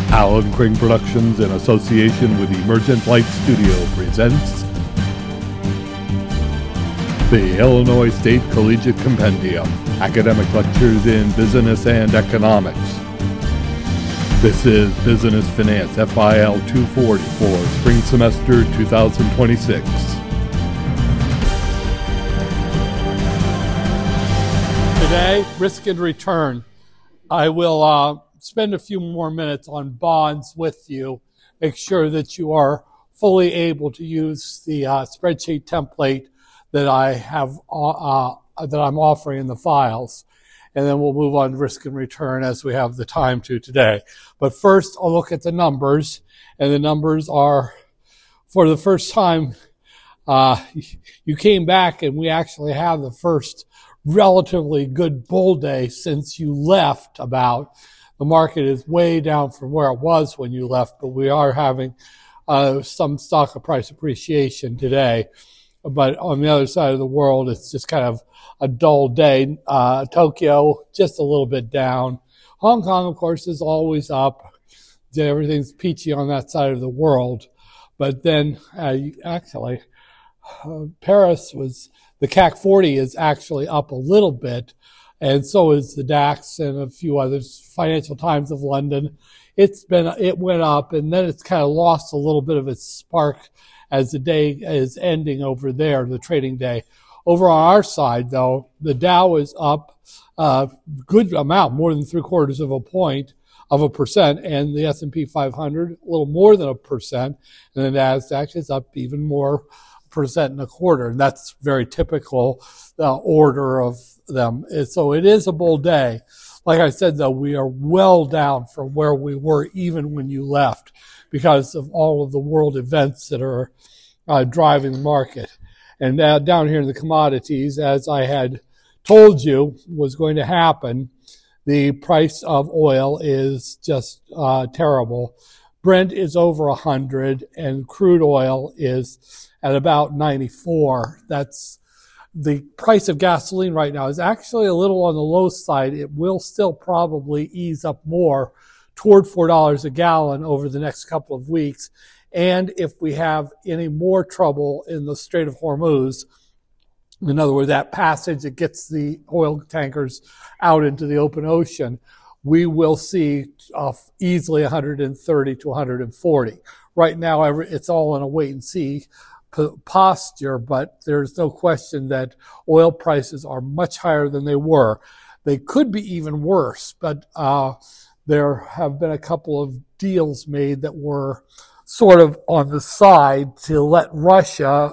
Alan Crane Productions, in association with Emergent Light Studio, presents the Illinois State Collegiate Compendium, Academic Lectures in Business and Economics. This is Business Finance FIL 240 for spring semester 2026. Today, risk and return. I will spend a few more minutes on bonds with you, make sure that you are fully able to use the spreadsheet template that I have that I'm offering in the files, and then we'll move on to risk and return as we have the time to today. But first, I'll look at the numbers, and the numbers are, for the first time, you came back, and we actually have the first relatively good bull day since you left. About the market is way down from where it was when you left, but we are having some stock price appreciation today. But on the other side of the world, it's just kind of a dull day. Tokyo, just a little bit down. Hong Kong, of course, is always up. Everything's peachy on that side of the world. But then, Paris was, the CAC 40 is actually up a little bit, and so is the DAX and a few others. Financial Times of London, it went up, and then it's kind of lost a little bit of its spark as the day is ending over there, the trading day. Over on our side, though, the Dow is up a good amount, more than 0.75%, and the S&P 500 a little more than 1%, and the Nasdaq is up even more, 1.25%, and that's very typical order of them. So it is a bull day. Like I said, though, we are well down from where we were even when you left, because of all of the world events that are driving the market. And down here in the commodities, as I had told you was going to happen, the price of oil is just terrible. Brent is over 100, and crude oil is at about 94. That's the price of gasoline right now is actually a little on the low side. It will still probably ease up more toward $4 a gallon over the next couple of weeks. And if we have any more trouble in the Strait of Hormuz, in other words, that passage that gets the oil tankers out into the open ocean, we will see easily 130 to 140. Right now, it's all in a wait-and-see posture, but there's no question that oil prices are much higher than they were. They could be even worse, but there have been a couple of deals made that were sort of on the side to let Russia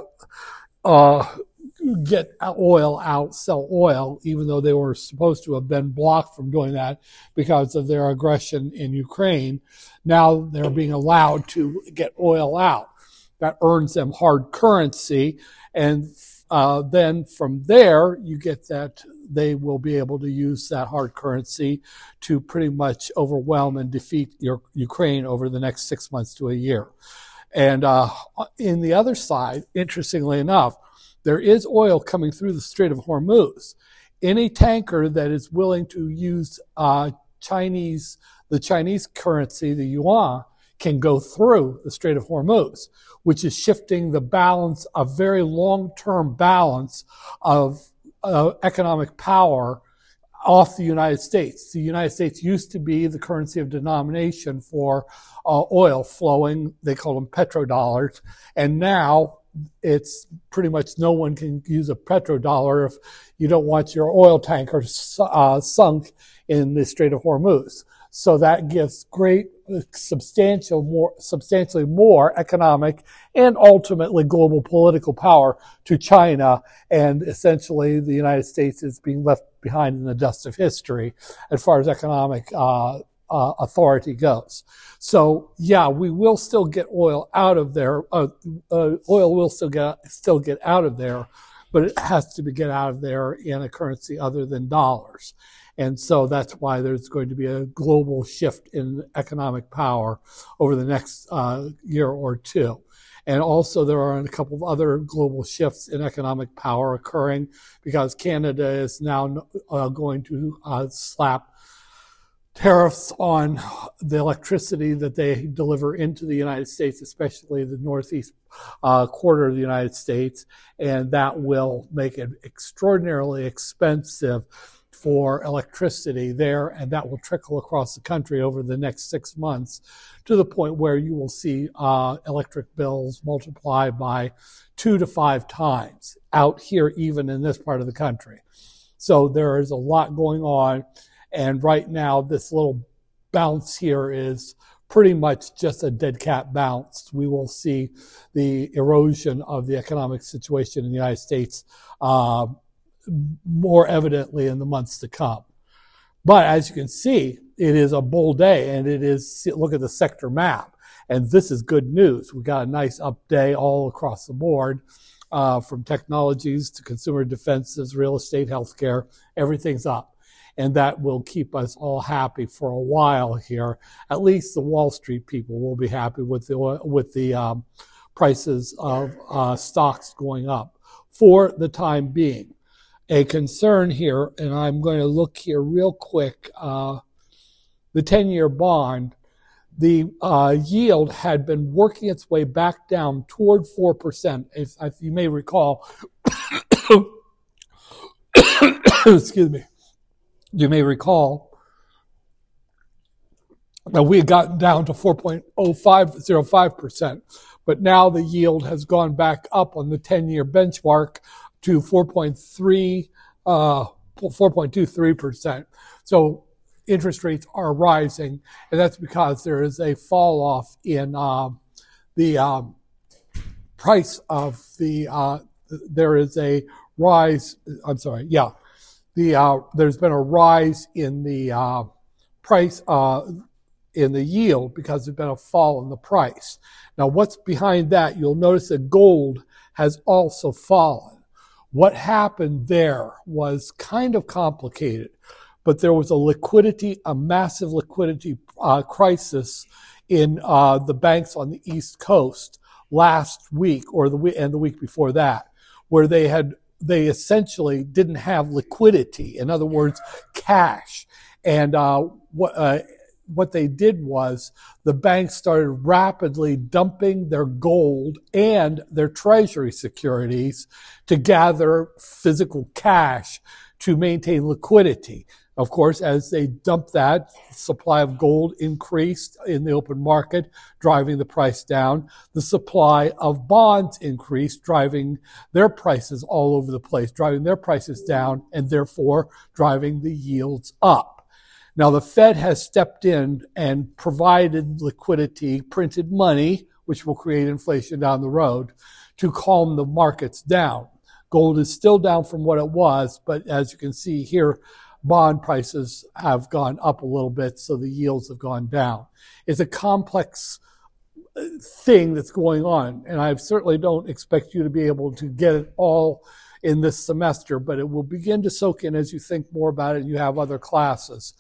get oil out, sell oil, even though they were supposed to have been blocked from doing that because of their aggression in Ukraine. Now they're being allowed to get oil out. That earns them hard currency, and then from there you get that they will be able to use that hard currency to pretty much overwhelm and defeat Ukraine over the next 6 months to a year. And in the other side, interestingly enough, there is oil coming through the Strait of Hormuz. Any tanker that is willing to use the Chinese currency, the yuan, can go through the Strait of Hormuz, which is shifting the balance, a very long-term balance of economic power off the United States. The United States used to be the currency of denomination for oil flowing. They call them petrodollars. And now it's pretty much no one can use a petrodollar if you don't want your oil tanker sunk in the Strait of Hormuz. So that gives substantially more economic and ultimately global political power to China, and essentially the United States is being left behind in the dust of history as far as economic authority goes. So yeah, we will still get oil out of there. Oil will still get out of there, but it has to get out of there in a currency other than dollars. And so that's why there's going to be a global shift in economic power over the next year or two. And also there are a couple of other global shifts in economic power occurring because Canada is now going to slap tariffs on the electricity that they deliver into the United States, especially the northeast quarter of the United States, and that will make it extraordinarily expensive for electricity there, and that will trickle across the country over the next 6 months to the point where you will see electric bills multiply by 2 to 5 times out here, even in this part of the country. So there is a lot going on. And right now, this little bounce here is pretty much just a dead cat bounce. We will see the erosion of the economic situation in the United States more evidently in the months to come. But as you can see, it is a bull day, and it is, look at the sector map. And this is good news. We got a nice up day all across the board, from technologies to consumer defenses, real estate, healthcare, everything's up. And that will keep us all happy for a while here. At least the Wall Street people will be happy with the prices of stocks going up for the time being. A concern here, and I'm going to look here real quick, the 10-year bond, the yield had been working its way back down toward 4%. If you may recall, excuse me, you may recall that we had gotten down to 4.05%, but now the yield has gone back up on the 10-year benchmark to 4.23%. So interest rates are rising, and that's because there is a fall off in the price of the. There is a rise. I'm sorry. Yeah, there's been a rise in the price in the yield because there's been a fall in the price. Now, what's behind that? You'll notice that gold has also fallen. What happened there was kind of complicated, but there was a massive liquidity crisis in the banks on the East Coast last week, or the week before that, where they essentially didn't have liquidity. In other words, cash. And what they did was the banks started rapidly dumping their gold and their treasury securities to gather physical cash to maintain liquidity. Of course, as they dumped that, supply of gold increased in the open market, driving the price down. The supply of bonds increased, driving their prices all over the place, driving their prices down, and therefore driving the yields up. Now, the Fed has stepped in and provided liquidity, printed money, which will create inflation down the road, to calm the markets down. Gold is still down from what it was, but as you can see here, bond prices have gone up a little bit, so the yields have gone down. It's a complex thing that's going on, and I certainly don't expect you to be able to get it all in this semester, but it will begin to soak in as you think more about it and you have other classes.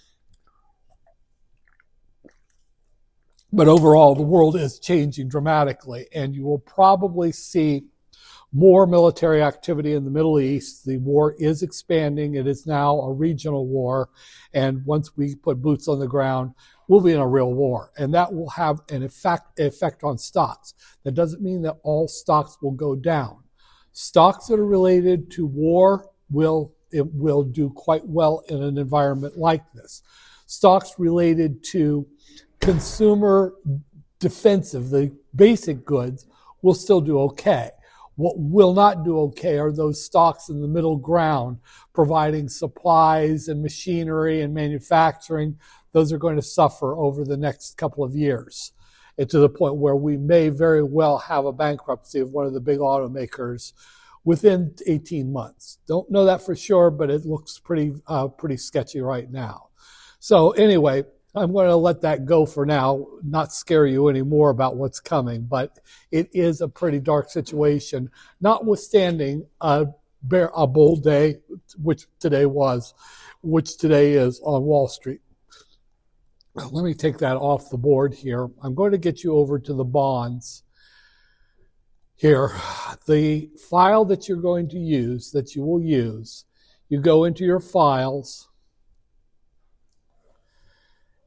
But overall, the world is changing dramatically, and you will probably see more military activity in the Middle East. The war is expanding. It is now a regional war, and once we put boots on the ground, we'll be in a real war, and that will have an effect on stocks. That doesn't mean that all stocks will go down. Stocks that are related to war will do quite well in an environment like this. Stocks related to consumer defensive, the basic goods, will still do okay. What will not do okay are those stocks in the middle ground, providing supplies and machinery and manufacturing. Those are going to suffer over the next couple of years, and to the point where we may very well have a bankruptcy of one of the big automakers within 18 months. Don't know that for sure, but it looks pretty sketchy right now. So anyway, I'm going to let that go for now, not scare you anymore about what's coming, but it is a pretty dark situation, notwithstanding a bull day, which today is on Wall Street. Let me take that off the board here. I'm going to get you over to the bonds here. The file that you're going to use, that you will use, you go into your files,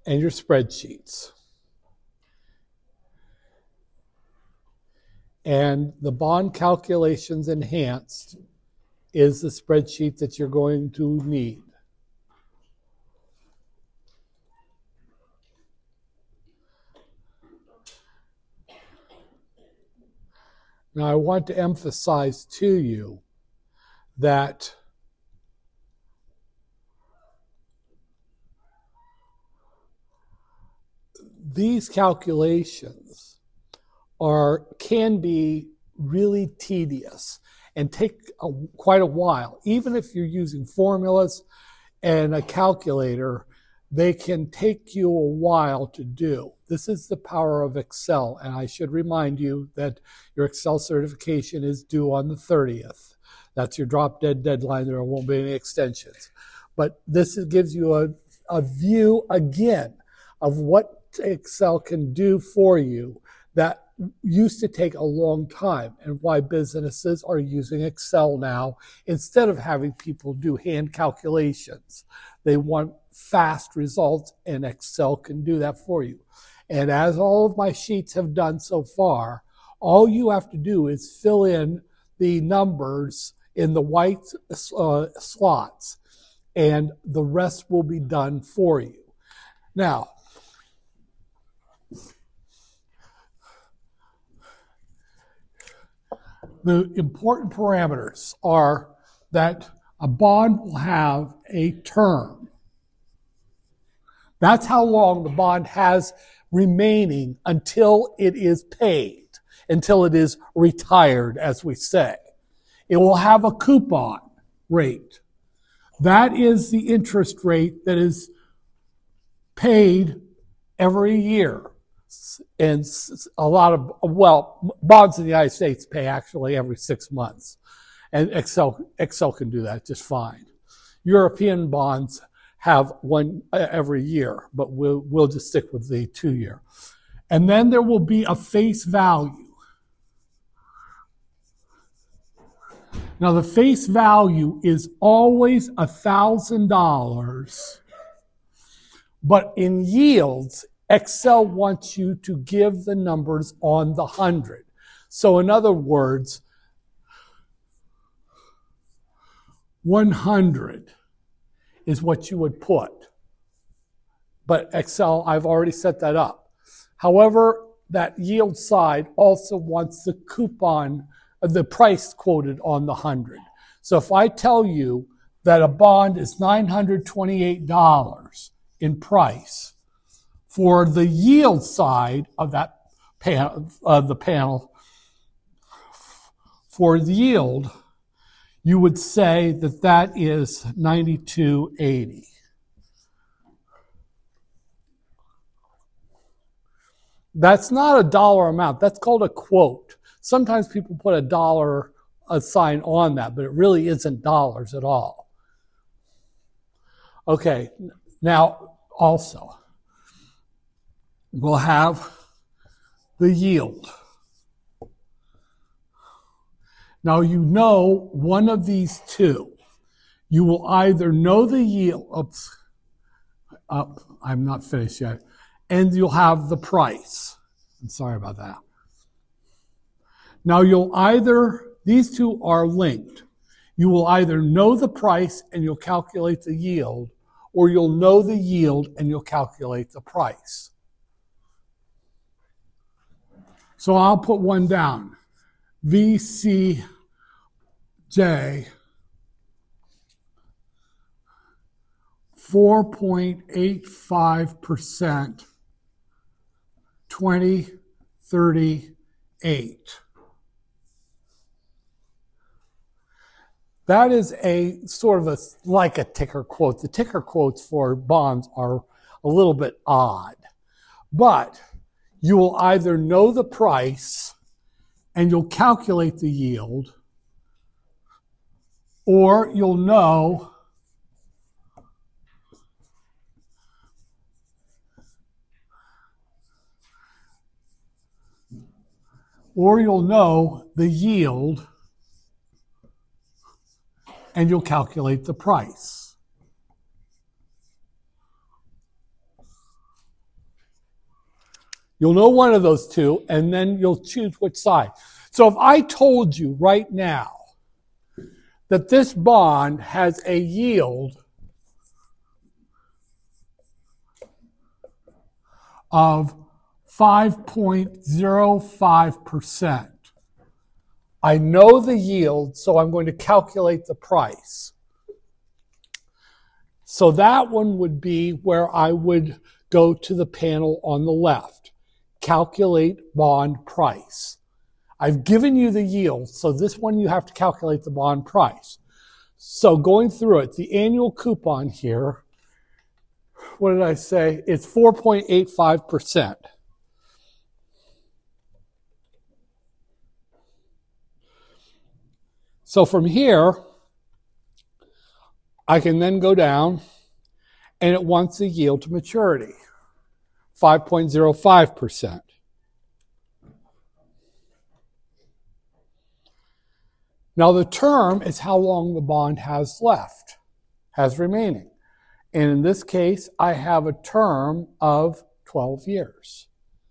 and your spreadsheets. And the bond calculations enhanced is the spreadsheet that you're going to need. Now, I want to emphasize to you that these calculations can be really tedious and take quite a while. Even if you're using formulas and a calculator, they can take you a while to do. This is the power of Excel, and I should remind you that your Excel certification is due on the 30th. That's your drop dead deadline. There won't be any extensions. But this gives you a view, again, of what Excel can do for you that used to take a long time, and why businesses are using Excel now instead of having people do hand calculations. They want fast results, and Excel can do that for you. And as all of my sheets have done so far, all you have to do is fill in the numbers in the white slots, and the rest will be done for you. Now, the important parameters are that a bond will have a term. That's how long the bond has remaining until it is paid, until it is retired, as we say. It will have a coupon rate. That is the interest rate that is paid every year. And a lot of, bonds in the United States pay actually every 6 months. And Excel can do that just fine. European bonds have one every year, but we'll just stick with the 2-year. And then there will be a face value. Now, the face value is always $1,000, but in yields, Excel wants you to give the numbers on the 100. So in other words, 100 is what you would put. But Excel, I've already set that up. However, that yield side also wants the coupon, the price quoted on the 100. So if I tell you that a bond is $928 in price, for the yield side of that panel, for the yield, you would say that that is $92.80. That's not a dollar amount. That's called a quote. Sometimes people put a dollar sign on that, but it really isn't dollars at all. Okay, now also, we'll have the yield. Now you know one of these two. You will either know the yield, I'm not finished yet, and you'll have the price. I'm sorry about that. Now these two are linked. You will either know the price and you'll calculate the yield, or you'll know the yield and you'll calculate the price. So I'll put one down. VCJ 4.85%, 2038. That is a sort of like a ticker quote. The ticker quotes for bonds are a little bit odd, but you will either know the price and you'll calculate the yield, or you'll know the yield and you'll calculate the price. You'll know one of those two, and then you'll choose which side. So if I told you right now that this bond has a yield of 5.05%. I know the yield, so I'm going to calculate the price. So that one would be where I would go to the panel on the left. Calculate bond price. I've given you the yield, so this one you have to calculate the bond price. So going through it, the annual coupon here, what did I say? It's 4.85%. So from here, I can then go down, and it wants a yield to maturity, 5.05%. Now the term is how long the bond has left, has remaining. And in this case, I have a term of 12 years.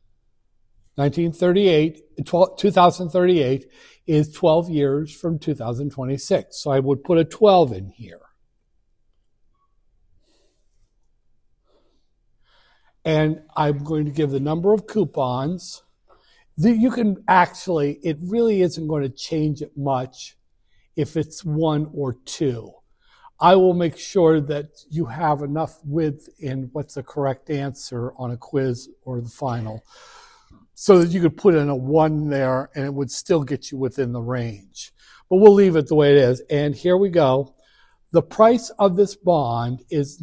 2038 is 12 years from 2026. So I would put a 12 in here. And I'm going to give the number of coupons. You can actually, it really isn't going to change it much if it's 1 or 2. I will make sure that you have enough width in what's the correct answer on a quiz or the final so that you could put in a 1 there and it would still get you within the range. But we'll leave it the way it is. And here we go. The price of this bond is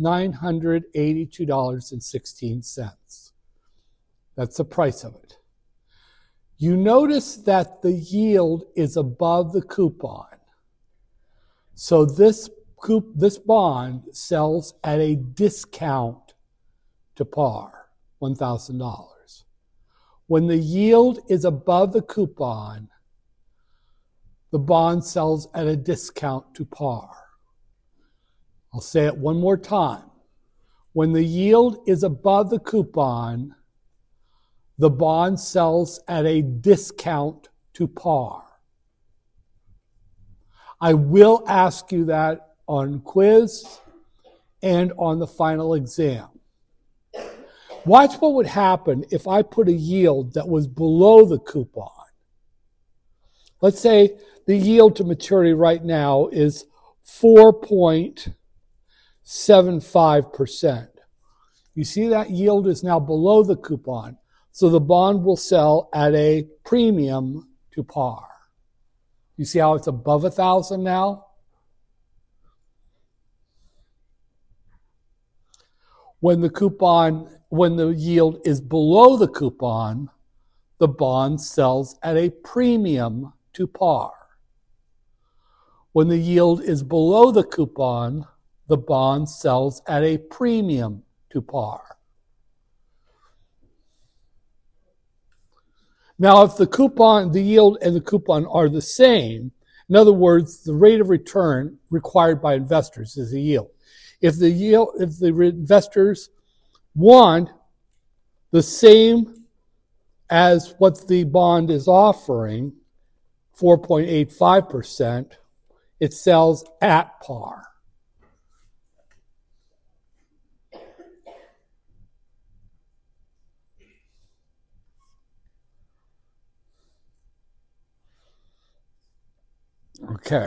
$982.16. That's the price of it. You notice that the yield is above the coupon. So this bond sells at a discount to par, $1,000. When the yield is above the coupon, the bond sells at a discount to par. I'll say it one more time. When the yield is above the coupon, the bond sells at a discount to par. I will ask you that on quiz and on the final exam. Watch what would happen if I put a yield that was below the coupon. Let's say the yield to maturity right now is 4.75%. You see that yield is now below the coupon, so the bond will sell at a premium to par. You see how it's above 1,000 now? When the yield is below the coupon, the bond sells at a premium to par. When the yield is below the coupon, the bond sells at a premium to par. Now, if the yield and the coupon are the same, in other words, the rate of return required by investors is the yield. If the investors want the same as what the bond is offering, 4.85%, it sells at par. Okay.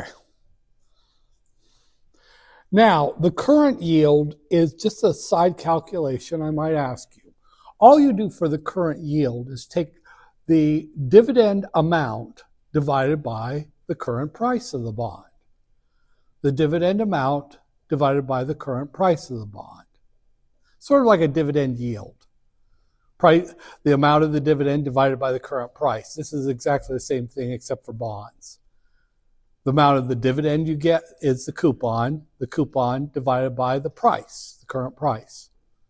Now, the current yield is just a side calculation I might ask you. All you do for the current yield is take the dividend amount divided by the current price of the bond. The dividend amount divided by the current price of the bond. Sort of like a dividend yield. The amount of the dividend divided by the current price. This is exactly the same thing except for bonds. The amount of the dividend you get is the coupon divided by the price, the current price.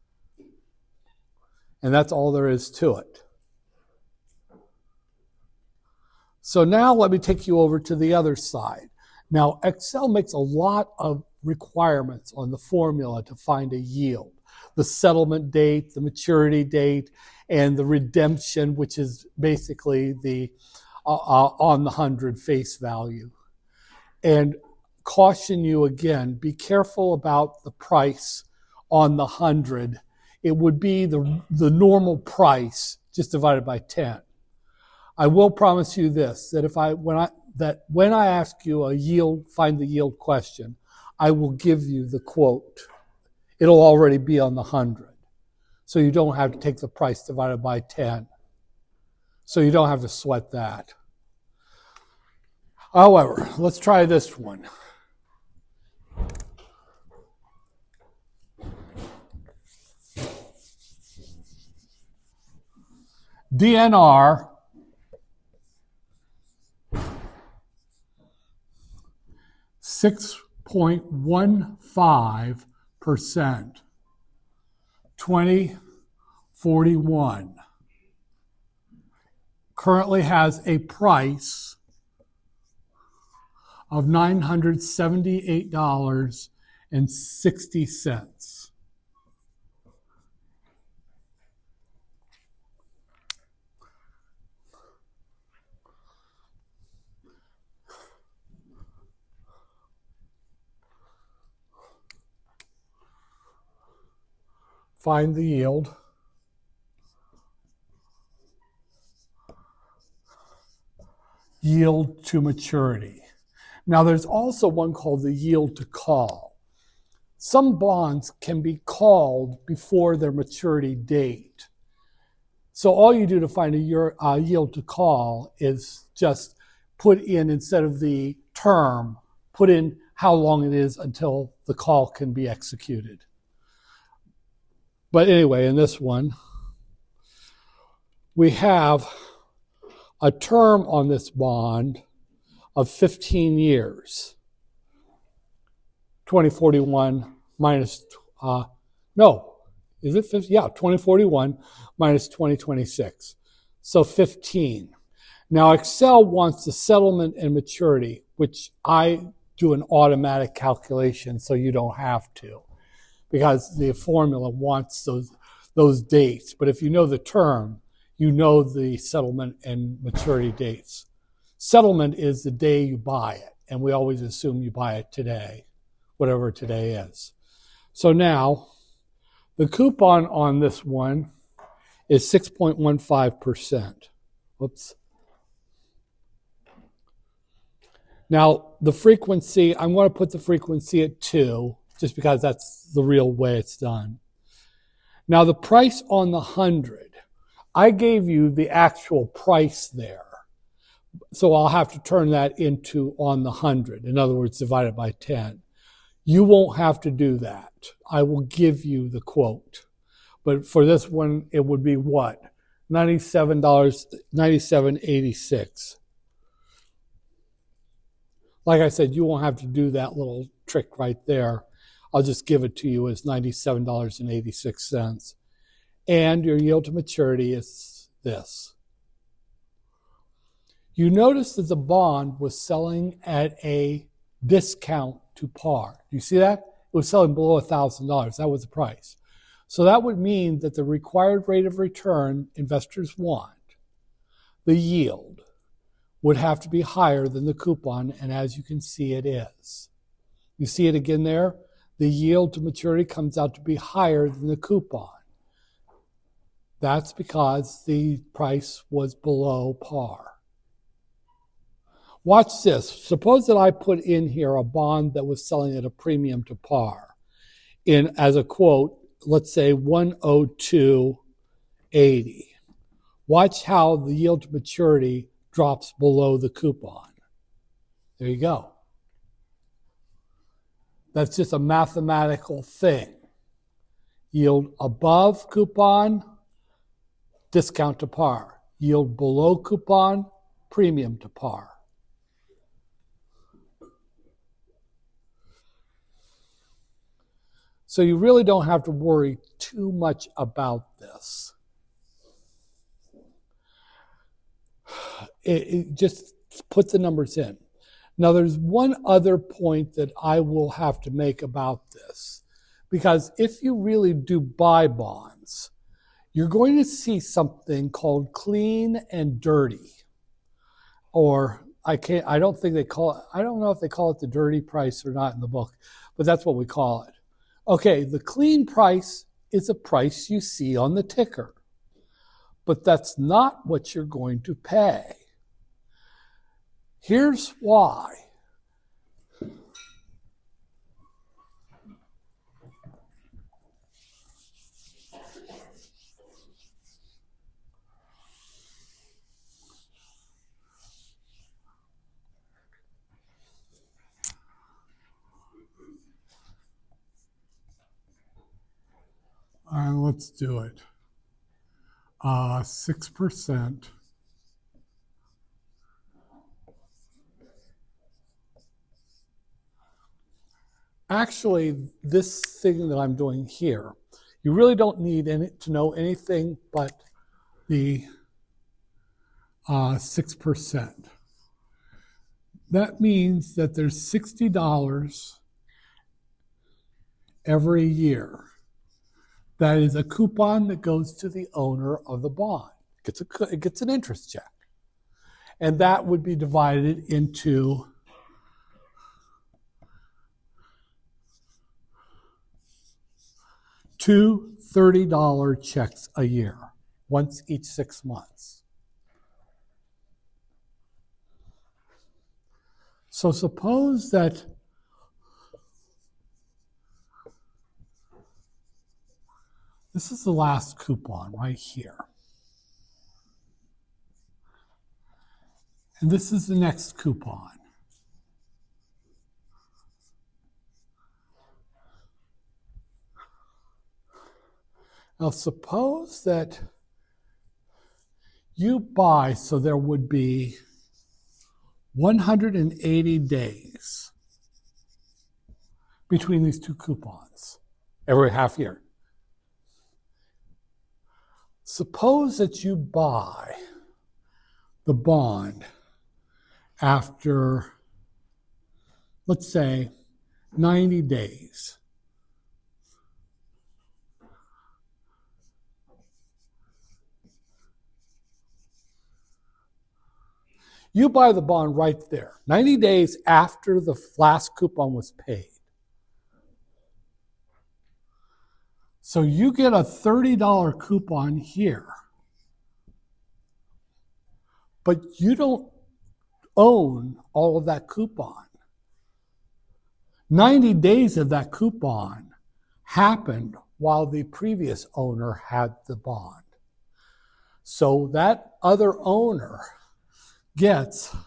And that's all there is to it. So now let me take you over to the other side. Now, Excel makes a lot of requirements on the formula to find a yield. the settlement date, the maturity date, and the redemption, which is basically the on the 100 face value. And caution you again, be careful about the price on the 100. It would be the normal price just divided by 10. I will promise you this, that when I ask you find the yield question, I will give you the quote. It'll already be on the 100. So you don't have to take the price divided by 10. So you don't have to sweat that. However, let's try this one. DNR 6.15%, 2041. Currently has a price of $978.60. Find the yield. Yield to maturity. Now there's also one called the yield to call. Some bonds can be called before their maturity date. So all you do to find a yield to call is just put in, instead of the term, put in how long it is until the call can be executed. But anyway, in this one, we have a term on this bond of 15 years. 2041 minus, is it 50? Yeah, 2041 minus 2026. So 15. Now Excel wants the settlement and maturity, which I do an automatic calculation so you don't have to, because the formula wants those dates. But if you know the term, you know the settlement and maturity dates. Settlement is the day you buy it, and we always assume you buy it today, whatever today is. So now, the coupon on this one is 6.15%. Whoops. Now, the frequency, I'm going to put the frequency at 2, just because that's the real way it's done. Now, the price on the 100, I gave you the actual price there. So I'll have to turn that into on the 100. In other words, divide it by 10. You won't have to do that. I will give you the quote. But for this one, it would be what? $97.86. Like I said, you won't have to do that little trick right there. I'll just give it to you as $97.86. And your yield to maturity is this. You notice that the bond was selling at a discount to par. Do you see that? It was selling below $1,000. That was the price. So that would mean that the required rate of return investors want, the yield, would have to be higher than the coupon, and as you can see, it is. You see it again there? The yield to maturity comes out to be higher than the coupon. That's because the price was below par. Watch this. Suppose that I put in here a bond that was selling at a premium to par. As a quote, let's say 102.80. Watch how the yield to maturity drops below the coupon. There you go. That's just a mathematical thing. Yield above coupon, discount to par. Yield below coupon, premium to par. So you really don't have to worry too much about this. It just put the numbers in. Now there's one other point that I will have to make about this, Because if you really do buy bonds, you're going to see something called clean and dirty. Or I don't think they call it, I don't know if they call it the dirty price or not in the book, but that's what we call it. Okay, the clean price is a price you see on the ticker, but that's not what you're going to pay. Here's why. All right, let's do it. 6%. Actually, this thing that I'm doing here, you really don't need to know anything but the 6%. That means that there's $60 every year. That is a coupon that goes to the owner of the bond. It gets an interest check. And that would be divided into two $30 checks a year, once each 6 months. So suppose that this is the last coupon right here. And this is the next coupon. Now suppose that you buy, so there would be 180 days between these two coupons every half year. Suppose that you buy the bond after, let's say, 90 days. You buy the bond right there, 90 days after the last coupon was paid. So you get a $30 coupon here, but you don't own all of that coupon. 90 days of that coupon happened while the previous owner had the bond. So that other owner gets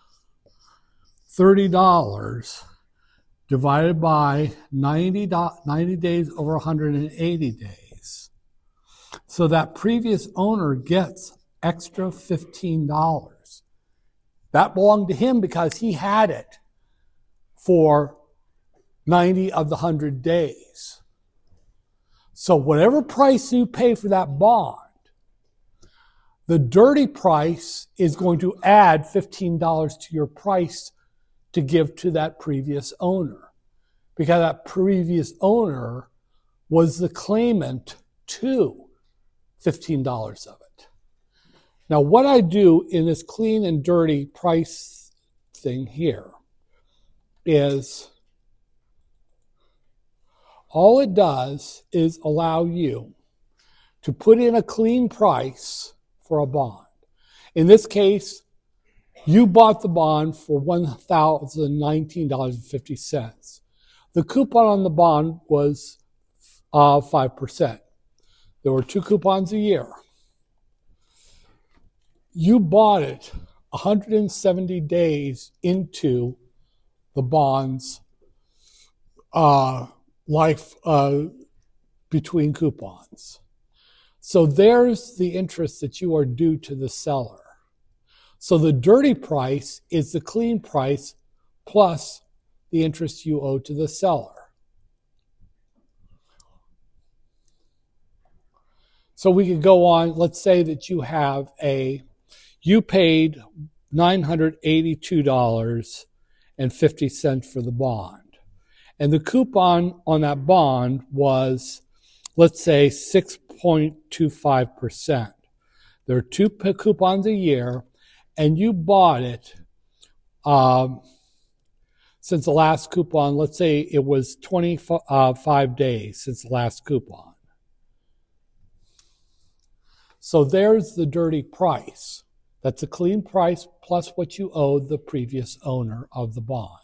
$30 divided by 90 days over 180 days. So that previous owner gets extra $15. That belonged to him because he had it for 90 of the 100 days. So whatever price you pay for that bond, the dirty price is going to add $15 to your price to give to that previous owner, because that previous owner was the claimant to $15 of it. Now, what I do in this clean and dirty price thing here is all it does is allow you to put in a clean price for a bond. In this case, you bought the bond for $1,019.50. The coupon on the bond was 5%. There were 2 coupons a year. You bought it 170 days into the bond's life between coupons. So there's the interest that you are due to the seller. So the dirty price is the clean price plus the interest you owe to the seller. So we could go on. Let's say that you paid $982.50 for the bond. And the coupon on that bond was, let's say, 6.25%. There are 2 coupons a year, and you bought it since the last coupon, let's say it was 25 days since the last coupon. So there's the dirty price. That's a clean price plus what you owed the previous owner of the bond.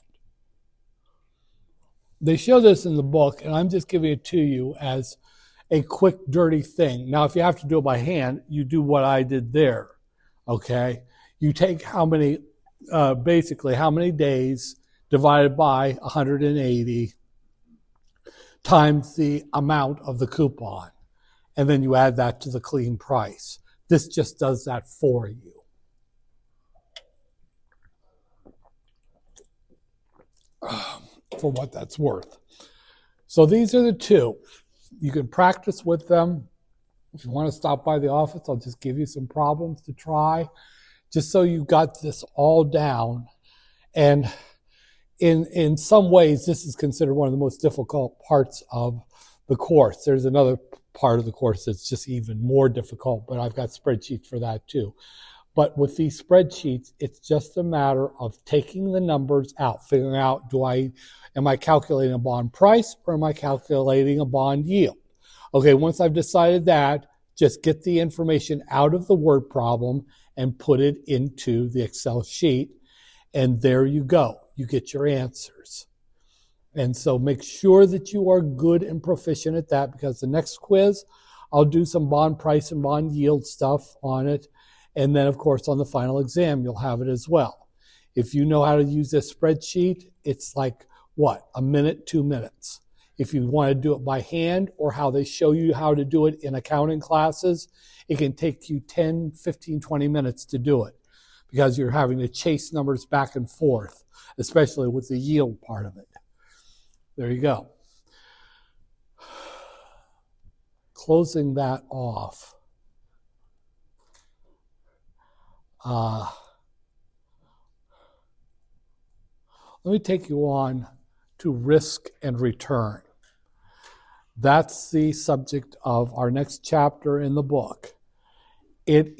They show this in the book, and I'm just giving it to you as a quick, dirty thing. Now, if you have to do it by hand, you do what I did there, okay? You take basically how many days divided by 180 times the amount of the coupon, and then you add that to the clean price. This just does that for you. For what that's worth. So these are the 2. You can practice with them. If you want to stop by the office, I'll just give you some problems to try, just so you got this all down. And in some ways, this is considered one of the most difficult parts of the course. There's another part of the course that's just even more difficult, but I've got spreadsheets for that too. But with these spreadsheets, it's just a matter of taking the numbers out, figuring out, am I calculating a bond price or am I calculating a bond yield? Okay, once I've decided that, just get the information out of the word problem and put it into the Excel sheet, and there you go. You get your answers. And so make sure that you are good and proficient at that, because the next quiz, I'll do some bond price and bond yield stuff on it. And then, of course, on the final exam, you'll have it as well. If you know how to use this spreadsheet, it's like, a minute, 2 minutes. If you want to do it by hand or how they show you how to do it in accounting classes, it can take you 10, 15, 20 minutes to do it, because you're having to chase numbers back and forth, especially with the yield part of it. There you go. Closing that off. Let me take you on to risk and return. That's the subject of our next chapter in the book. It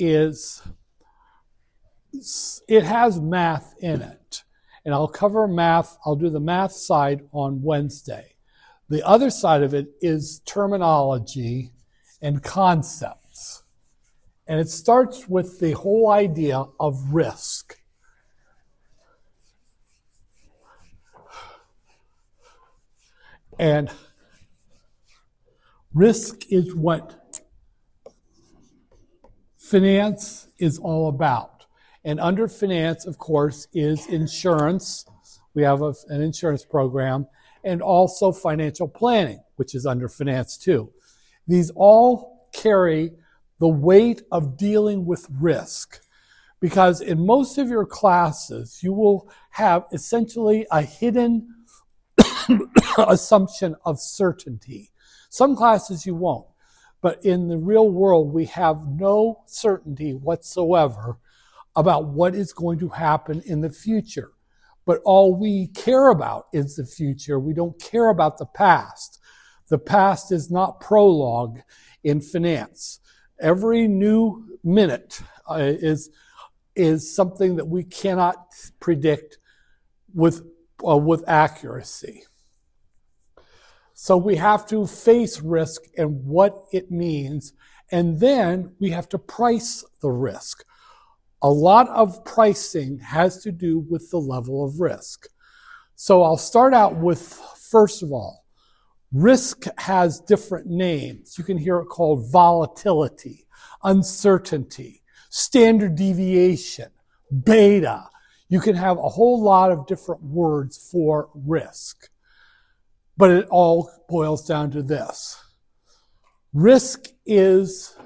has math in it. And I'll cover math. I'll do the math side on Wednesday. The other side of it is terminology and concepts. And it starts with the whole idea of risk. And risk is what finance is all about. And under finance, of course, is insurance. We have an insurance program, and also financial planning, which is under finance too. These all carry the weight of dealing with risk, because in most of your classes, you will have essentially a hidden assumption of certainty. Some classes you won't, but in the real world, we have no certainty whatsoever about what is going to happen in the future. But all we care about is the future. We don't care about the past. The past is not prologue in finance. Every new minute is something that we cannot predict with accuracy. So we have to face risk and what it means, and then we have to price the risk. A lot of pricing has to do with the level of risk. So I'll start out with, first of all, risk has different names. You can hear it called volatility, uncertainty, standard deviation, beta. You can have a whole lot of different words for risk. But it all boils down to this. Risk is,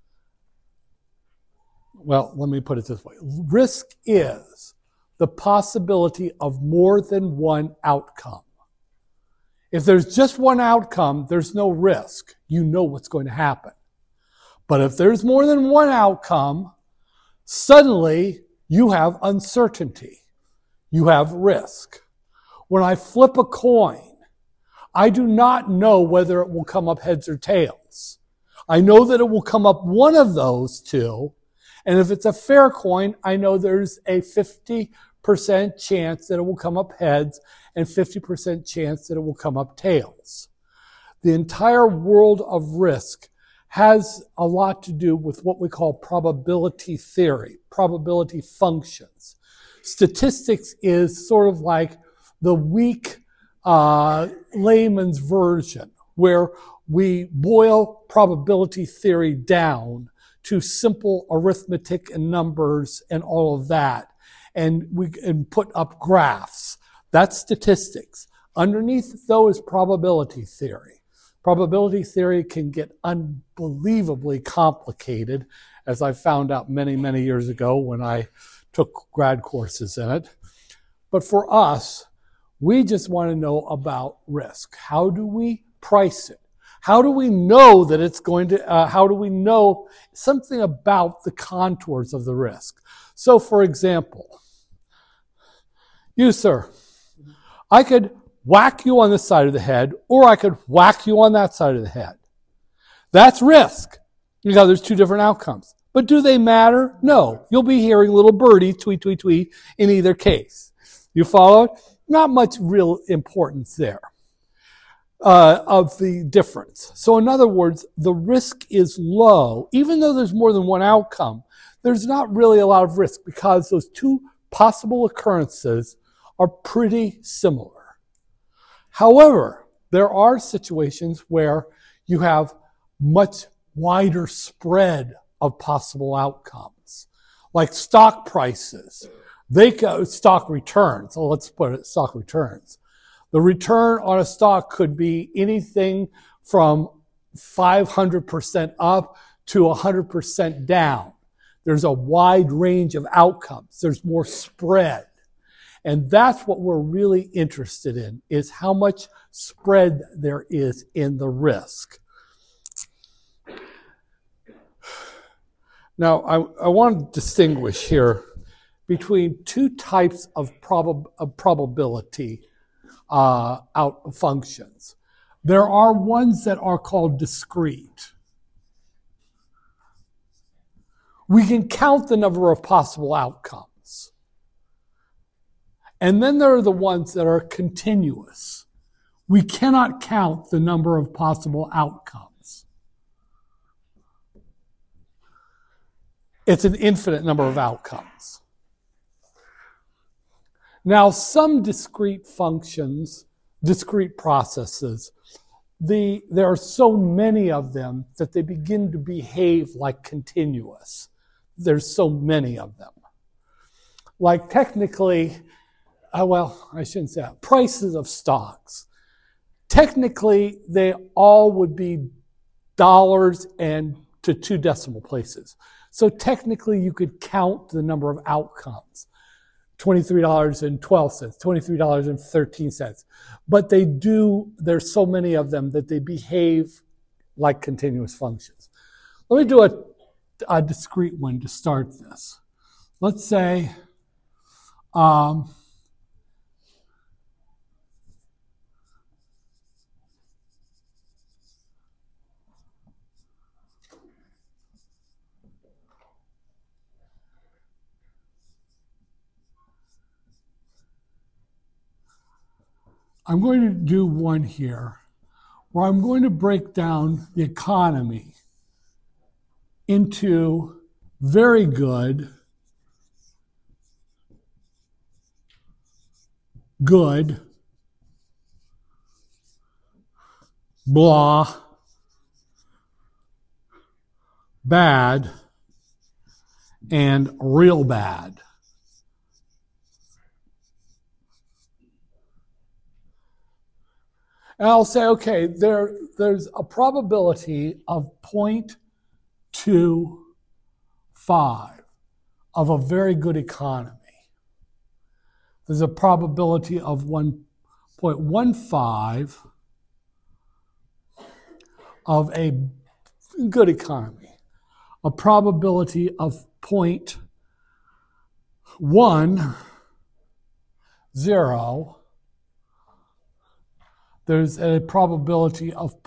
well, let me put it this way. Risk is the possibility of more than one outcome. If there's just one outcome, there's no risk. You know what's going to happen. But if there's more than one outcome, suddenly you have uncertainty. You have risk. When I flip a coin, I do not know whether it will come up heads or tails. I know that it will come up one of those two. And if it's a fair coin, I know there's a 50% chance that it will come up heads and 50% chance that it will come up tails. The entire world of risk has a lot to do with what we call probability theory, probability functions. Statistics is sort of like the weak layman's version, where we boil probability theory down to simple arithmetic and numbers and all of that, and we can put up graphs. That's statistics. Underneath, though, is probability theory. Probability theory can get unbelievably complicated, as I found out many, many years ago when I took grad courses in it. But for us, we just want to know about risk. How do we price it? How do we know that it's going to, how do we know something about the contours of the risk? So, for example, you, sir, I could whack you on this side of the head, or I could whack you on that side of the head. That's risk, because there's two different outcomes. But do they matter? No. You'll be hearing little birdies tweet, tweet, tweet in either case. You follow it? Not much real importance there of the difference. So in other words, the risk is low. Even though there's more than one outcome, there's not really a lot of risk because those two possible occurrences are pretty similar. However, there are situations where you have much wider spread of possible outcomes, like stock prices. They go stock returns. So let's put it stock returns. The return on a stock could be anything from 500% up to 100% down. There's a wide range of outcomes. There's more spread. And that's what we're really interested in, is how much spread there is in the risk. Now, I want to distinguish here between two types of probability out functions. There are ones that are called discrete. We can count the number of possible outcomes. And then there are the ones that are continuous. We cannot count the number of possible outcomes. It's an infinite number of outcomes. Now, some discrete functions, discrete processes, there are so many of them that they begin to behave like continuous. There's so many of them. Like technically, I shouldn't say that, prices of stocks. Technically, they all would be dollars and to 2 decimal places. So technically, you could count the number of outcomes. $23.12, $23.13. But there's so many of them that they behave like continuous functions. Let me do a discrete one to start this. Let's say, I'm going to do one here where I'm going to break down the economy into very good, good, blah, bad, and real bad. And I'll say, okay, there's a probability of 0.25 of a very good economy. There's a probability of 1.15 of a good economy. A probability of 0.10 there's a probability of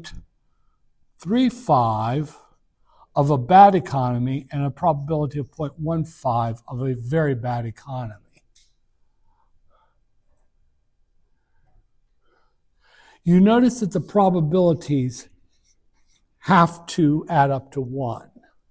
0.35 of a bad economy and a probability of 0.15 of a very bad economy. You notice that the probabilities have to add up to 1.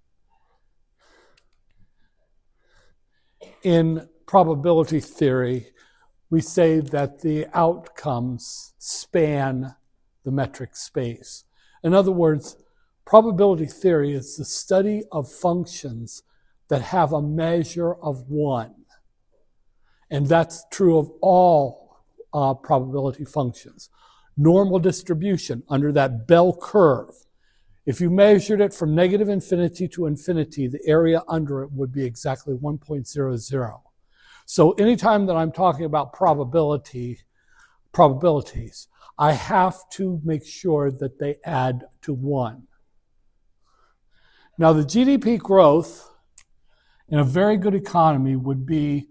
In probability theory, we say that the outcomes span the metric space. In other words, probability theory is the study of functions that have a measure of 1. And that's true of all probability functions. Normal distribution under that bell curve. If you measured it from negative infinity to infinity, the area under it would be exactly 1.00. So anytime that I'm talking about probabilities, I have to make sure that they add to 1. Now the GDP growth in a very good economy would be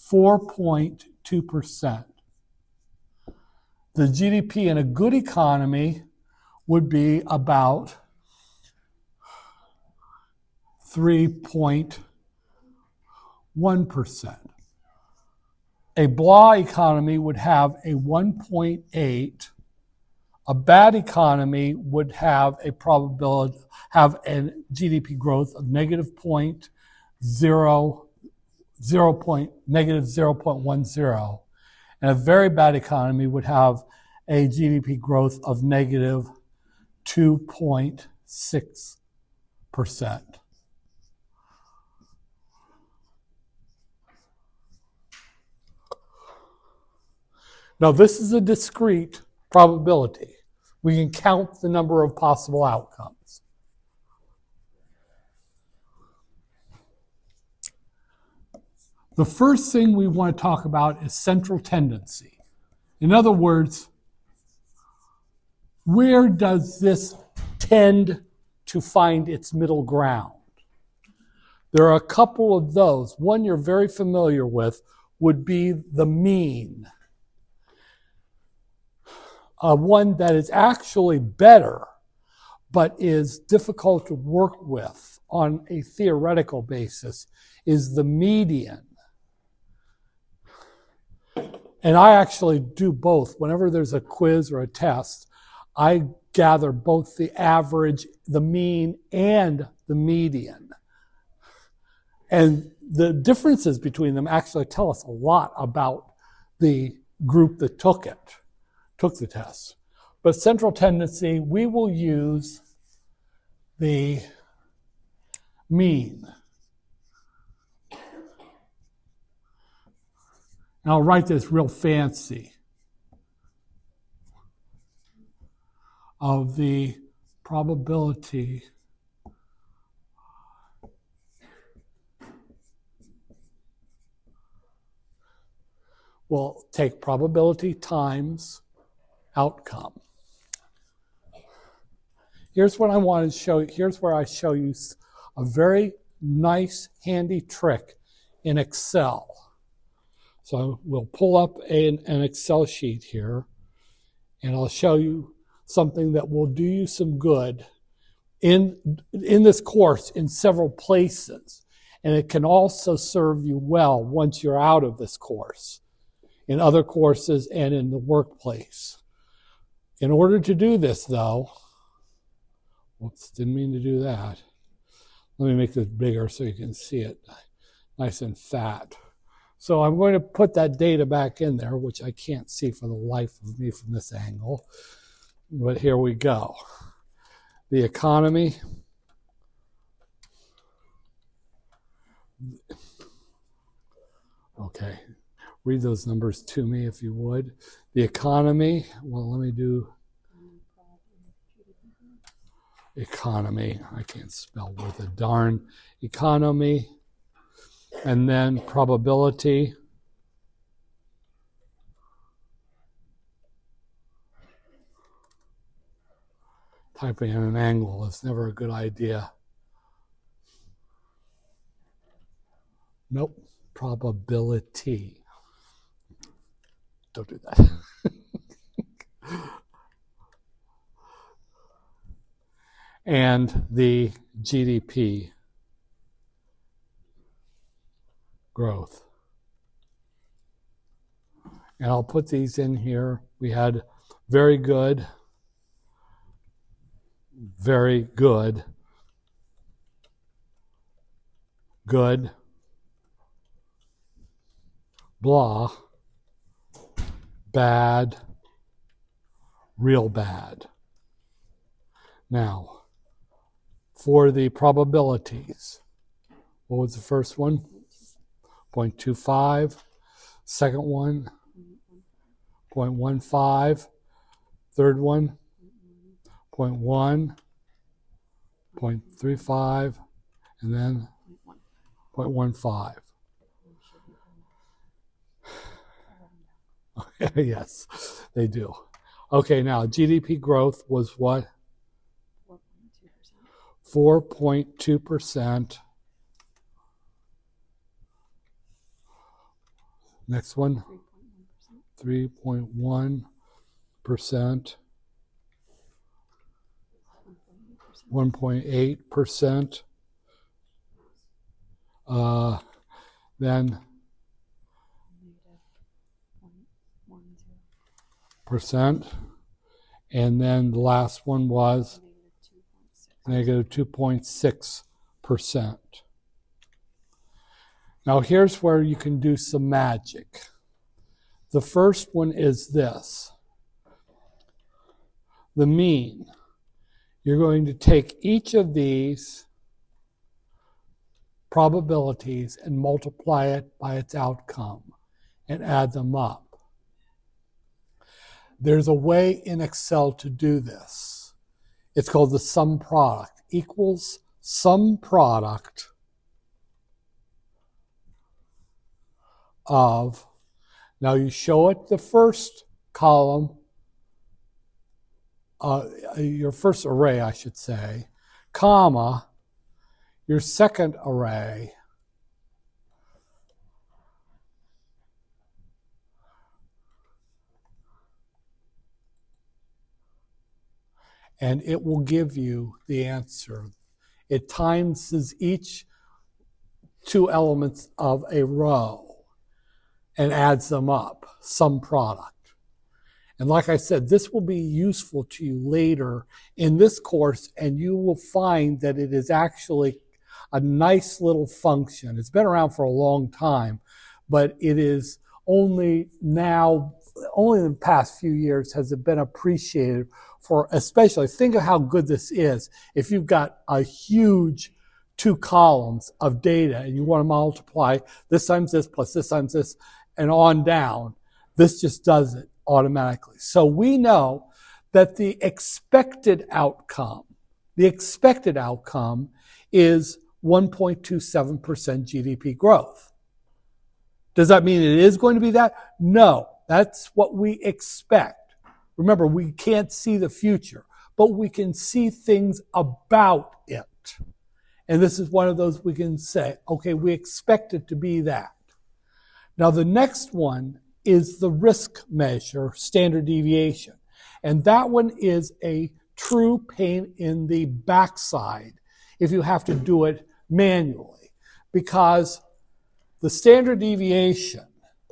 4.2%. The GDP in a good economy would be about 3.1%. A blah economy would have a 1.8. A bad economy would have a probability, have a GDP growth of negative 0.10. And a very bad economy would have a GDP growth of negative 2.6%. Now, this is a discrete probability. We can count the number of possible outcomes. The first thing we want to talk about is central tendency. In other words, where does this tend to find its middle ground? There are a couple of those. One you're very familiar with would be the mean. One that is actually better, but is difficult to work with on a theoretical basis, is the median. And I actually do both. Whenever there's a quiz or a test, I gather both the average, the mean, and the median. And the differences between them actually tell us a lot about the group that took the test. But central tendency, we will use the mean. And I'll write this real fancy. Of the probability we'll take probability times outcome. Here's what I want to show you. Here's where I show you a very nice, handy trick in Excel. So we'll pull up an Excel sheet here, and I'll show you something that will do you some good in this course in several places. And it can also serve you well once you're out of this course, in other courses and in the workplace. In order to do this, though, whoops, didn't mean to do that. Let me make this bigger so you can see it nice and fat. So I'm going to put that data back in there, which I can't see for the life of me from this angle. But here we go. The economy. Okay. Read those numbers to me if you would. The economy. Well, let me do economy. I can't spell worth a darn. Economy. And then probability. Typing in an angle is never a good idea. Nope. Probability. Don't do that. and the GDP growth. And I'll put these in here. We had very good, good, blah, bad, real bad. Now, for the probabilities, what was the first one? 0.25. Second one, 0.15. Third one, 0.1, 0.35, and then 0.15. Yes, they do. Okay, now GDP growth was what? 4.2%. Next one, 3.1%. 1.8%. Then percent. And then the last one was negative 2.6%. Now here's where you can do some magic. The first one is this. The mean. You're going to take each of these probabilities and multiply it by its outcome and add them up. There's a way in Excel to do this. It's called the sum product. Equals sum product of, now you show it the first column, your first array, I should say, comma, your second array, and it will give you the answer. It times each two elements of a row and adds them up, sum product. And like I said, this will be useful to you later in this course, and you will find that it is actually a nice little function. It's been around for a long time, but it is only now, only in the past few years has it been appreciated for, especially, think of how good this is. If you've got a huge 2 columns of data and you want to multiply this times this plus this times this and on down, this just does it automatically. So we know that the expected outcome is 1.27% GDP growth. Does that mean it is going to be that? No, that's what we expect. Remember, we can't see the future, but we can see things about it. And this is one of those we can say, okay, we expect it to be that. Now, the next one is the risk measure, standard deviation. And that one is a true pain in the backside if you have to do it manually, because the standard deviation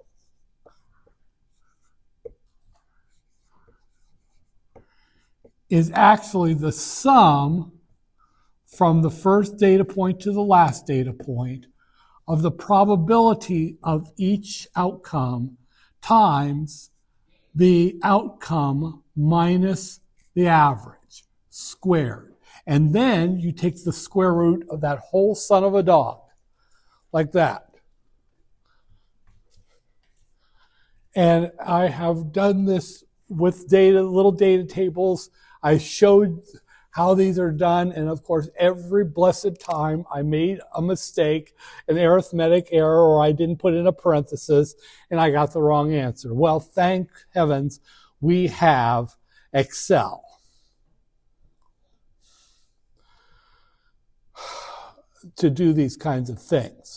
is actually the sum from the first data point to the last data point of the probability of each outcome times the outcome minus the average squared. And then you take the square root of that whole son of a dog, like that. And I have done this with data, little data tables. I showed how these are done, and of course, every blessed time I made a mistake, an arithmetic error, or I didn't put in a parenthesis, and I got the wrong answer. Well, thank heavens we have Excel. To do these kinds of things,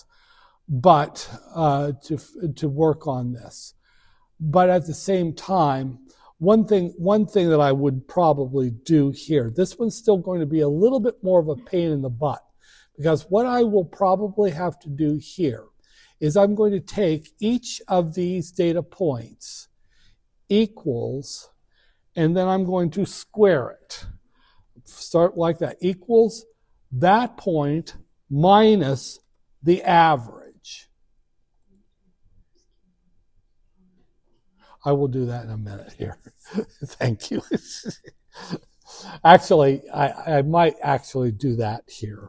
but to work on this. But at the same time, One thing that I would probably do here, this one's still going to be a little bit more of a pain in the butt, because what I will probably have to do here is I'm going to take each of these data points equals, and then I'm going to square it. Start like that, equals that point minus the average. I will do that in a minute here. Thank you. Actually, I might actually do that here.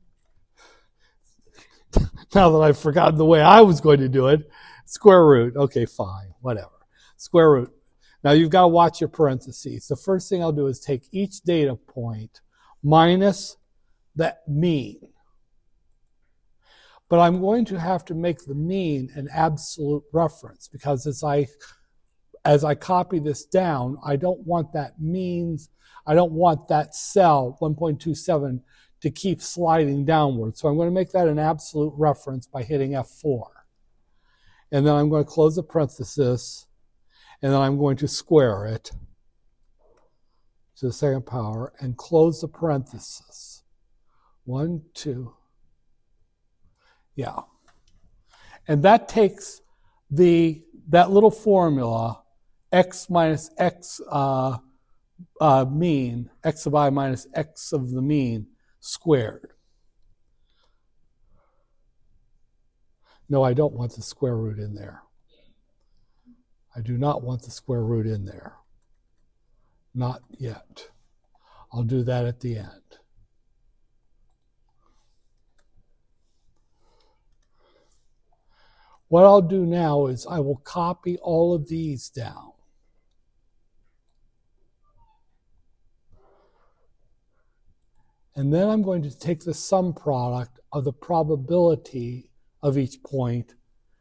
Now that I've forgotten the way I was going to do it, square root. Okay, fine, whatever. Square root. Now you've got to watch your parentheses. The first thing I'll do is take each data point minus the mean. But I'm going to have to make the mean an absolute reference, because as I copy this down, I don't want that cell 1.27 to keep sliding downward. So I'm going to make that an absolute reference by hitting F4. And then I'm going to close the parenthesis, and then I'm going to square it to the second power and close the parenthesis. 1, 2. Yeah. And that takes that little formula, x minus x mean, x of I minus x of the mean squared. No, I don't want the square root in there. I do not want the square root in there. Not yet. I'll do that at the end. What I'll do now is I will copy all of these down. And then I'm going to take the sum product of the probability of each point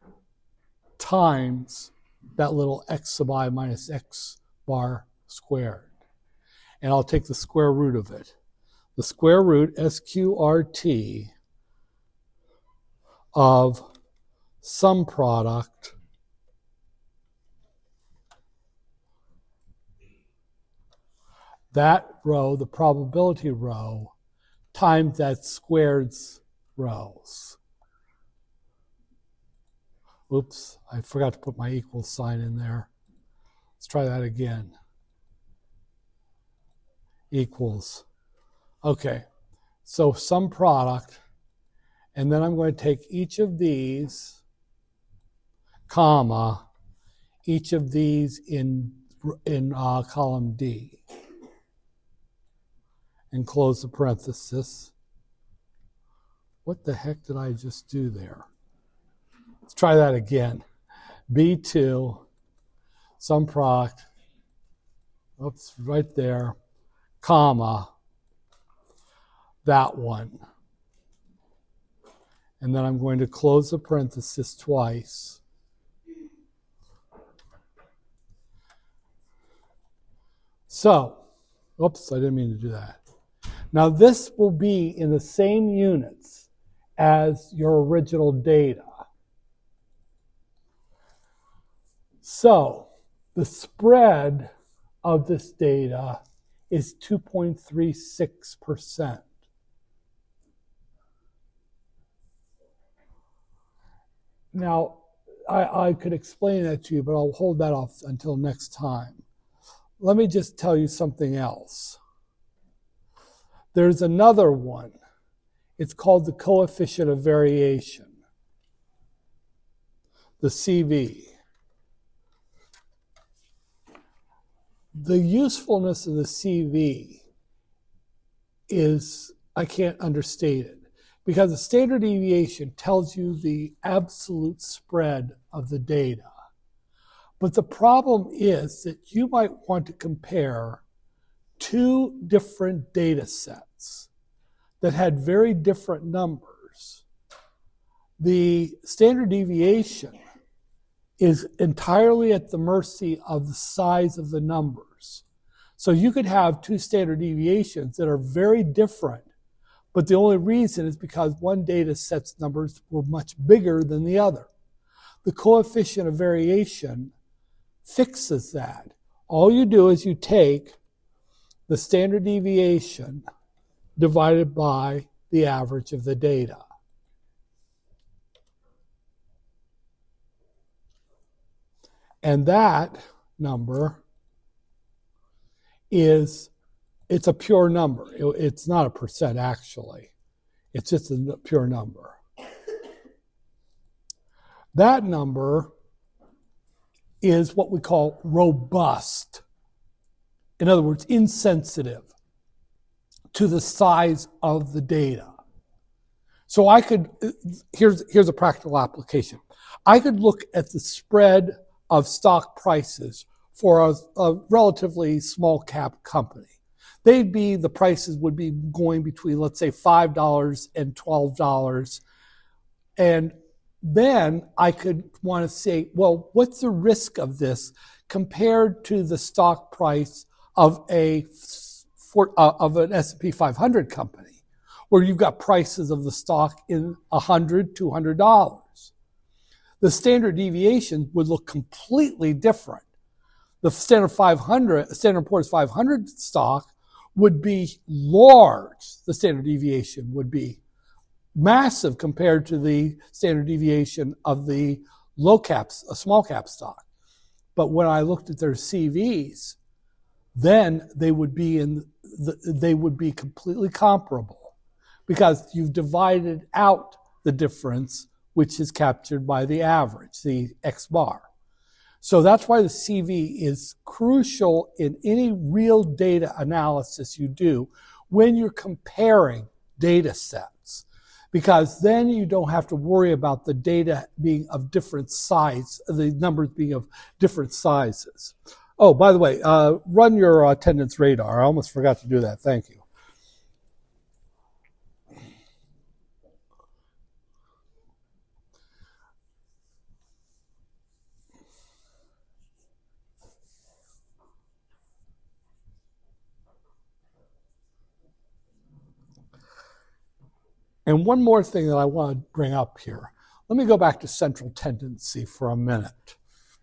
times that little x sub I minus x bar squared. And I'll take the square root of it. The square root, SQRT, of sum product that row, the probability row, times that squared's rows. Oops, I forgot to put my equal sign in there. Let's try that again. Equals. Okay, so sum product, and then I'm going to take each of these, comma, each of these in column D, and close the parenthesis. What the heck did I just do there? Let's try that again. B2, sum product, oops, right there, comma, that one. And then I'm going to close the parenthesis twice. So, oops, I didn't mean to do that. Now this will be in the same units as your original data. So the spread of this data is 2.36%. Now, I could explain that to you, but I'll hold that off until next time. Let me just tell you something else. There's another one. It's called the coefficient of variation, the CV. The usefulness of the CV is, I can't understate it, because the standard deviation tells you the absolute spread of the data. But the problem is that you might want to compare two different data sets that had very different numbers. The standard deviation is entirely at the mercy of the size of the numbers. So you could have two standard deviations that are very different, but the only reason is because one data set's numbers were much bigger than the other. The coefficient of variation fixes that. All you do is you take the standard deviation divided by the average of the data. And that number it's a pure number. It's not a percent, actually. It's just a pure number. That number is what we call robust. In other words, insensitive to the size of the data. So I could, here's a practical application. I could look at the spread of stock prices for a relatively small cap company. The prices would be going between, let's say, $5 and $12. And then I could want to say, well, what's the risk of this compared to the stock price of an S&P 500 company, where you've got prices of the stock in $100, $200. The standard deviation would look completely different. The Standard & Poor's 500 stock would be large. The standard deviation would be massive compared to the standard deviation of the small cap stock. But when I looked at their CVs, then they would be completely comparable, because you've divided out the difference, which is captured by the average, the X bar. So that's why the CV is crucial in any real data analysis you do when you're comparing data sets, because then you don't have to worry about the data being of different size, the numbers being of different sizes. Oh, by the way, run your attendance radar. I almost forgot to do that. Thank you. And one more thing that I want to bring up here. Let me go back to central tendency for a minute.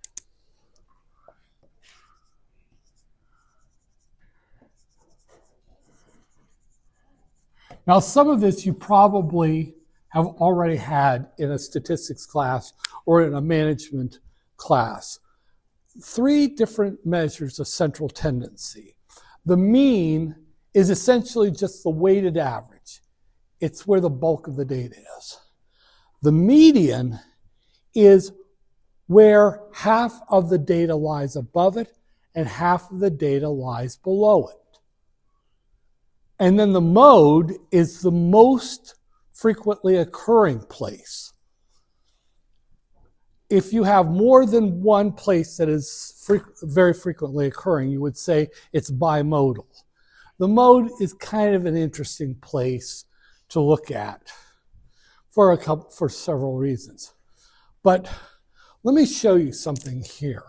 Now, some of this you probably have already had in a statistics class or in a management class. 3 different measures of central tendency. The mean is essentially just the weighted average. It's where the bulk of the data is. The median is where half of the data lies above it and half of the data lies below it. And then the mode is the most frequently occurring place. If you have more than one place that is very frequently occurring, you would say it's bimodal. The mode is kind of an interesting place to look at for several reasons. But let me show you something here.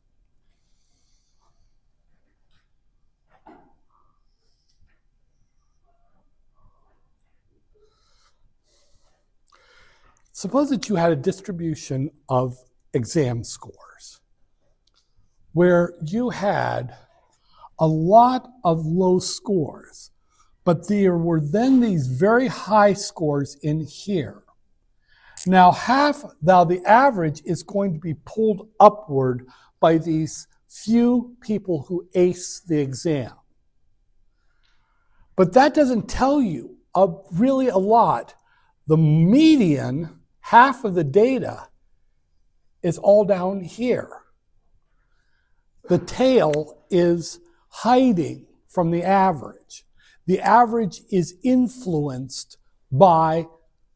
Suppose that you had a distribution of exam scores where you had a lot of low scores, but there were then these very high scores in here. Now the average is going to be pulled upward by these few people who ace the exam. But that doesn't tell you really a lot. The median, half of the data, is all down here. The tail is hiding from the average. The average is influenced by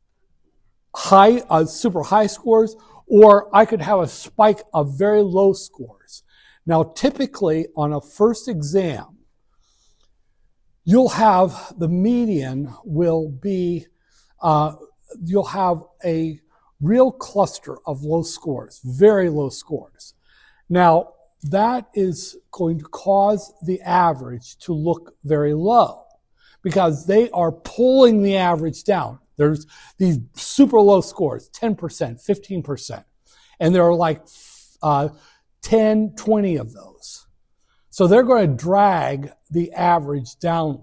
super high scores, or I could have a spike of very low scores. Now, typically on a first exam, you'll have the median will be, you'll have a real cluster of low scores, very low scores. Now, that is going to cause the average to look very low because they are pulling the average down. There's these super low scores, 10%, 15%, and there are like 10, 20 of those. So they're going to drag the average downward.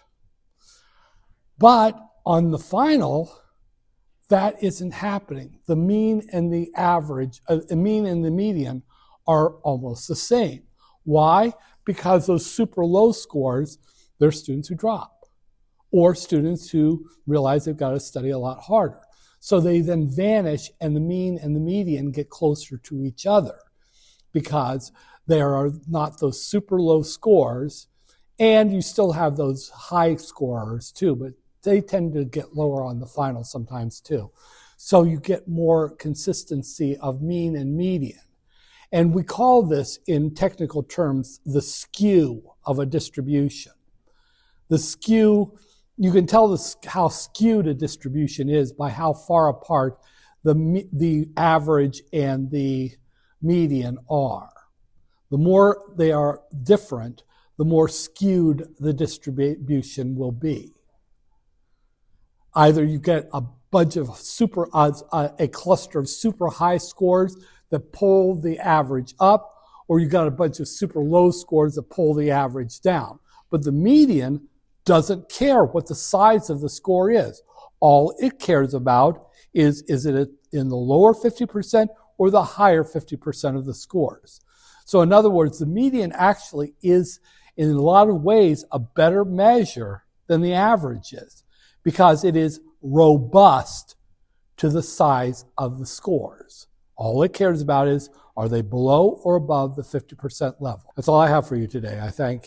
But on the final, that isn't happening. The mean and the average, the mean and the median are almost the same. Why? Because those super low scores, they're students who drop, or students who realize they've got to study a lot harder. So they then vanish, and the mean and the median get closer to each other because there are not those super low scores, and you still have those high scorers too, but they tend to get lower on the final sometimes too. So you get more consistency of mean and median. And we call this, in technical terms, the skew of a distribution. The skew, you can tell how skewed a distribution is by how far apart the average and the median are. The more they are different, the more skewed the distribution will be. Either you get a bunch of a cluster of super high scores that pull the average up, or you got a bunch of super low scores that pull the average down. But the median doesn't care what the size of the score is. All it cares about is it in the lower 50% or the higher 50% of the scores. So in other words, the median actually is, in a lot of ways, a better measure than the average is, because it is robust to the size of the scores. All it cares about is, are they below or above the 50% level? That's all I have for you today. I thank you.